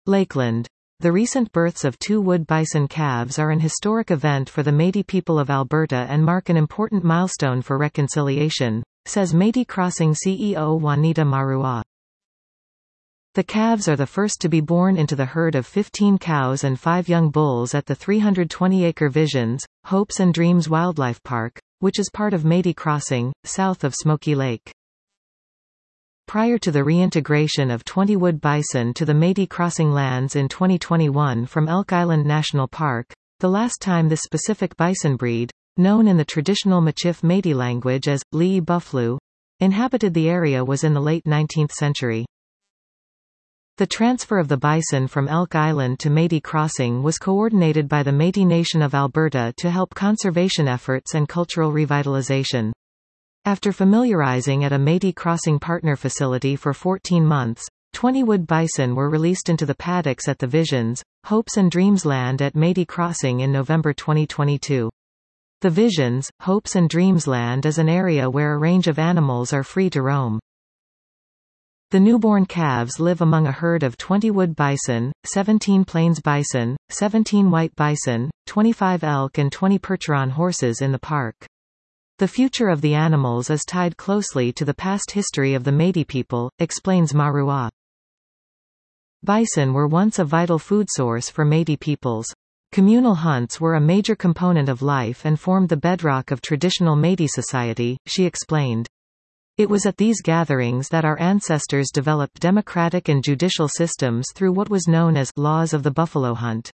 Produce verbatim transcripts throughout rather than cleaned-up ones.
Lakeland. The recent births of two wood bison calves are an historic event for the Métis people of Alberta and mark an important milestone for reconciliation, says Métis Crossing C E O Juanita Maruá. The calves are the first to be born into the herd of fifteen cows and five young bulls at the three hundred twenty acre Visions, Hopes and Dreams Wildlife Park, which is part of Métis Crossing, south of Smoky Lake. Prior to the reintegration of twenty wood bison to the Métis Crossing lands in twenty twenty-one from Elk Island National Park, the last time this specific bison breed, known in the traditional Michif Métis language as Lee Buffalo, inhabited the area was in the late nineteenth century. The transfer of the bison from Elk Island to Métis Crossing was coordinated by the Métis Nation of Alberta to help conservation efforts and cultural revitalization. After familiarizing at a Métis Crossing partner facility for fourteen months, twenty wood bison were released into the paddocks at the Visions, Hopes and Dreams land at Métis Crossing in November twenty twenty-two. The Visions, Hopes and Dreams land is an area where a range of animals are free to roam. The newborn calves live among a herd of twenty wood bison, seventeen plains bison, seventeen white bison, twenty-five elk and twenty Percheron horses in the park. The future of the animals is tied closely to the past history of the Métis people, explains Maruá. Bison were once a vital food source for Métis peoples. Communal hunts were a major component of life and formed the bedrock of traditional Métis society, she explained. It was at these gatherings that our ancestors developed democratic and judicial systems through what was known as laws of the buffalo hunt.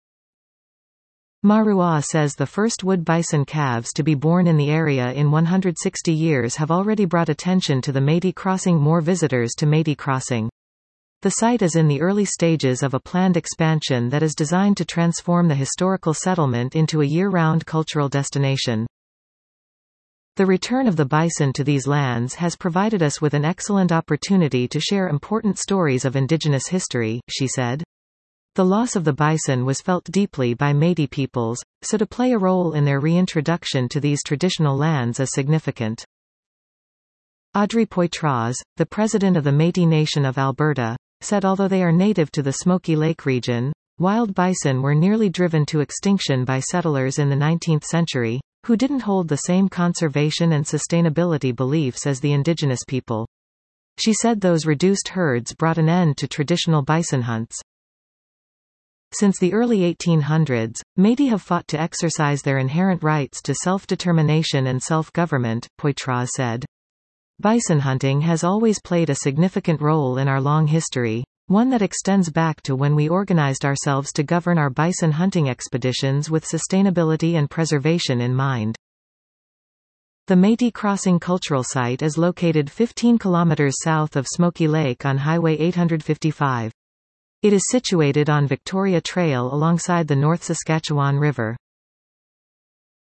Maruá says the first wood bison calves to be born in the area in one hundred sixty years have already brought attention to the Métis Crossing, more visitors to Métis Crossing. The site is in the early stages of a planned expansion that is designed to transform the historical settlement into a year-round cultural destination. The return of the bison to these lands has provided us with an excellent opportunity to share important stories of Indigenous history, she said. The loss of the bison was felt deeply by Métis peoples, so to play a role in their reintroduction to these traditional lands is significant. Audrey Poitras, the president of the Métis Nation of Alberta, said although they are native to the Smoky Lake region, wild bison were nearly driven to extinction by settlers in the nineteenth century, who didn't hold the same conservation and sustainability beliefs as the indigenous people. She said those reduced herds brought an end to traditional bison hunts. Since the early eighteen hundreds, Métis have fought to exercise their inherent rights to self-determination and self-government, Poitras said. Bison hunting has always played a significant role in our long history, one that extends back to when we organized ourselves to govern our bison hunting expeditions with sustainability and preservation in mind. The Métis Crossing Cultural Site is located fifteen kilometers south of Smoky Lake on Highway eight fifty-five. It is situated on Victoria Trail alongside the North Saskatchewan River.